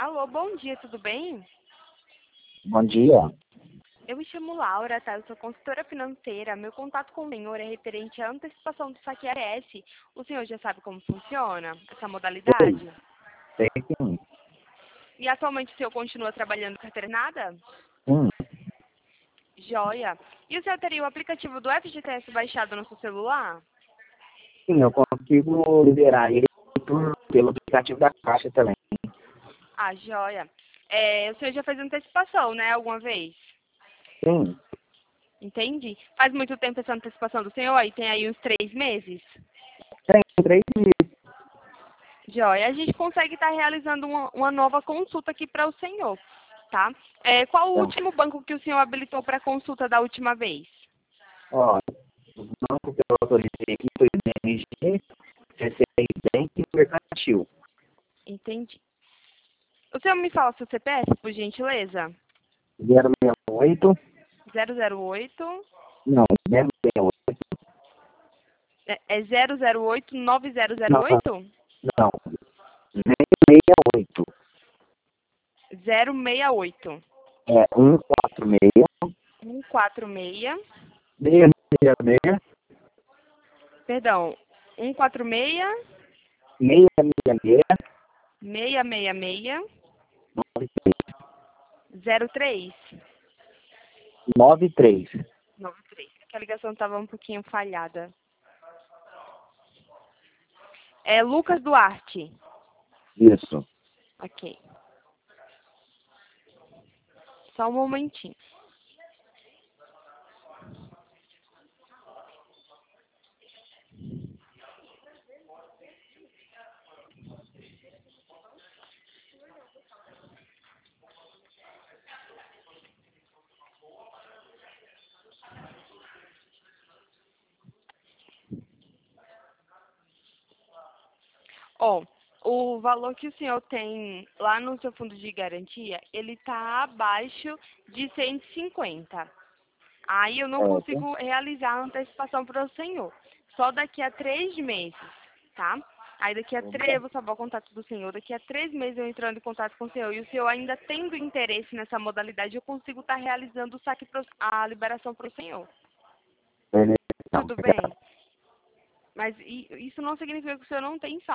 Alô, bom dia, tudo bem? Bom dia. Eu me chamo Laura, tá? Eu sou consultora financeira. Meu contato com o senhor é referente à antecipação do saque AS. O senhor já sabe como funciona essa Sei, modalidade? sei sim. E atualmente o senhor continua trabalhando carteira nada? Sim, Joia. E o senhor teria o aplicativo do FGTS baixado no seu celular? sim, eu consigo liberar ele pelo aplicativo da Caixa também. Ah, joia. O senhor já fez antecipação, né, alguma vez? Sim, Entendi. Faz muito tempo essa antecipação do senhor? Aí tem aí uns 3 meses? tem 3 meses. Joia, a gente consegue estar realizando uma nova consulta aqui para o senhor, tá? Qual o Então, último banco que o senhor habilitou para consulta da última vez? ó, os bancos que eu autorizei aqui foi o BMG, C6 Bank e o Mercantil. Entendi. O senhor me fala seu CPF, por gentileza? 068, 008, não, 068, é 008 não, 9008? não, 068, 068 é 146, 146, 666, perdão, 146 666, 666 03 93. 93. Que a ligação estava um pouquinho falhada. É Lucas Duarte. Isso. Ok. Só um momentinho. Ó, o valor que o senhor tem lá no seu fundo de garantia, ele está abaixo de 150. Aí eu não Certo. consigo realizar a antecipação para o senhor. Só daqui a 3 meses, tá? Aí daqui a três, eu vou salvar o contato do senhor. Daqui a 3 meses eu entrando em contato com o senhor e o senhor ainda tendo interesse nessa modalidade, eu consigo estar realizando o saque a liberação para o senhor. Beleza, então. Tudo bem? Mas isso não significa que o senhor não tem saldo.